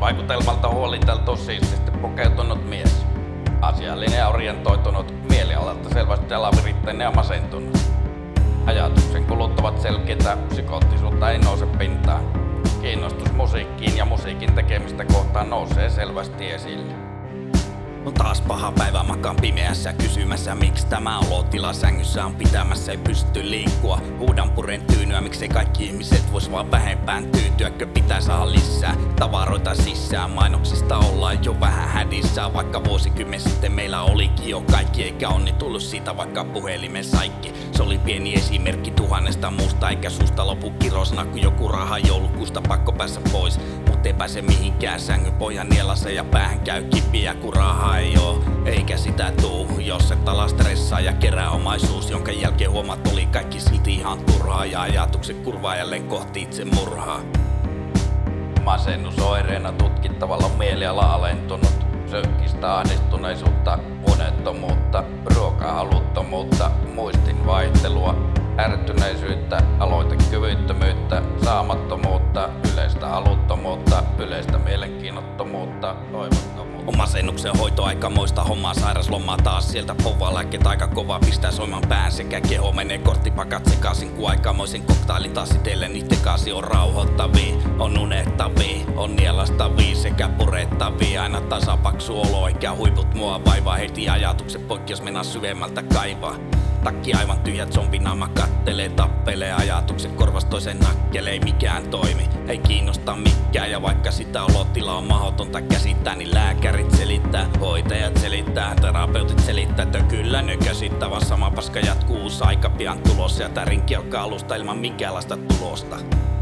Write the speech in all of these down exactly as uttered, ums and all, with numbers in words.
Yleisvaikutelmalta huoliteltu siististi pukeutunut mies. Asiallinen ja orientoitunut, mielialalta selvästi alaviritteinen ja masentunut. Ajatuksen kulut ovat selkeitä, psykoottisuutta ei nouse pintaan. Kiinnostus musiikkiin ja musiikin tekemistä kohtaan nousee selvästi esille. On taas paha päivä, makaan pimeässä kysymässä, miksi tämä olotila sängyssä on pitämässä, ei pysty liikkua. Huudan puren tyynyä, miksei kaikki ihmiset vois vaan vähempään tyytyäkö pitää saada lisää tavaroita sisään. Mainoksista ollaan jo vähän hädissä, vaikka vuosikymmen sitten meillä olikin jo kaikki, eikä onni tullut siitä vaikka puhelimen saikki. Se oli pieni esimerkki tuhannesta muusta, eikä susta lopu kirosana, kun joku raha joulukuusta pakko päässä pois. Mut ei pääse mihinkään, sängyn pohjan nielassa ja päähän käy kipiä, kun rahaa ei oo, eikä sitä tuu. Jos et ala stressaa ja kerää omaisuus, jonka jälkeen huomaat oli kaikki silti ihan turhaa, ja ajatukset kurvaa jälleen kohti itse murhaa. Masennusoireena tutkittavalla on mieliala alentunut. Sökkistä ahdistuneisuutta, unettomuutta, ruokahaluttomuutta, muistin vaihtelua, ärtyneisyyttä, aloitekyvyttömyyttä, saamattomuutta, yleistä haluttomuutta, yleistä mielenkiinnottomuutta, toivottomuutta. On masennuksen hoito aikamoista hommaa, sairaslomaa taas sieltä povaalääkkeet aika kova pistää soimaan pään sekä keho menee korttipakat sekaisin, kun aikamoisen koktailin taas itellen niitten kanssa on rauhoittavia, on unettavia, on nielastavia sekä purettavia, aina tasapaksu olo eikä huiput mua vaivaa, heti ajatukset poikki jos mennään syvemmältä kaivaa. Takki aivan tyhjät, zombinaama kattelee, tappelee, ajatukset korvas toisen nakkelee, ei mikään toimi, ei kiinnosta mikään, ja vaikka sitä olotila on mahdotonta käsittää, niin lääkärit selittää, hoitajat selittää, terapeutit selittää, että kyllä ne käsittää, vaan sama paska jatkuu aika pian tulossa, ja tää rinki alkaa alusta ilman minkäänlaista tulosta.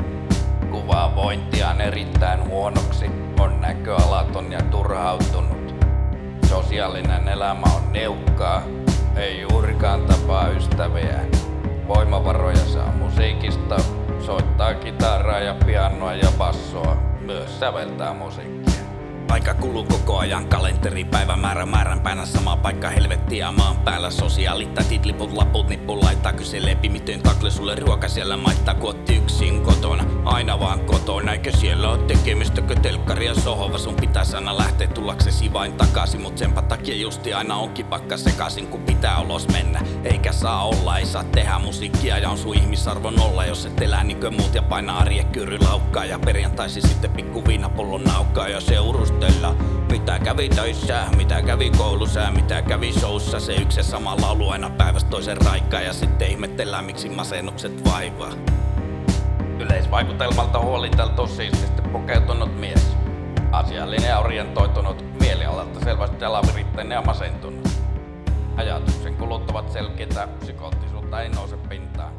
Kuvavointia on erittäin huonoksi, on näköalaton ja turhautunut. Sosiaalinen elämä on neukkaa, ei juurikaan tapaa ystäviä. Voimavaroja saa musiikista, soittaa kitaraa ja pianoa ja bassoa, myös säveltää musiikkia. Aika kuluu koko ajan, kalenteri, päivämäärä määränpäänä, sama paikka helvettiä maan päällä. Sosiaalitätit, liput, laput, nippun laittaa, kyselee miten takle sulle ruoka siellä maittaa, kun oot yksin kotona, aina vaan kotona. Eikä siellä oo tekemistä, kun telkkari ja sohova, sun pitäis aina lähteä tullaksesi vain takaisin. Mut senpä takia justi aina onkin pakka sekaisin, kun pitää ulos mennä. Eikä saa olla, ei saa tehdä musiikkia ja on sun ihmisarvo nolla, jos et elää niinkö muut ja painaa arjekyyry laukkaa. Ja perjantaisin sitten pikku viinapullon naukkaa ja seurustella. Mitä kävi töissä, mitä kävi koulussa, mitä kävi showssa, se yksi ja sama laulu aina päivästä toisen raikkaa, ja sitten ihmetellään miksi masennukset vaivaa. Yleisvaikutelmalta huoliteltu siististi pukeutunut mies. Asiallinen ja orientoitunut, mielialalta selvästi alaviritteinen ja masentunut. Ajatuksen kulut ovat selkeitä, psykoottisuutta ei nouse pintaan.